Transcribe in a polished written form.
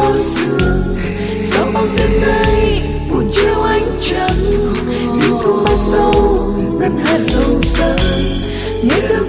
đêm sương sao bóng đêm nay buồn chiều ánh trăng, tiếng thương mãi sâu ngân hà sâu sắc nghe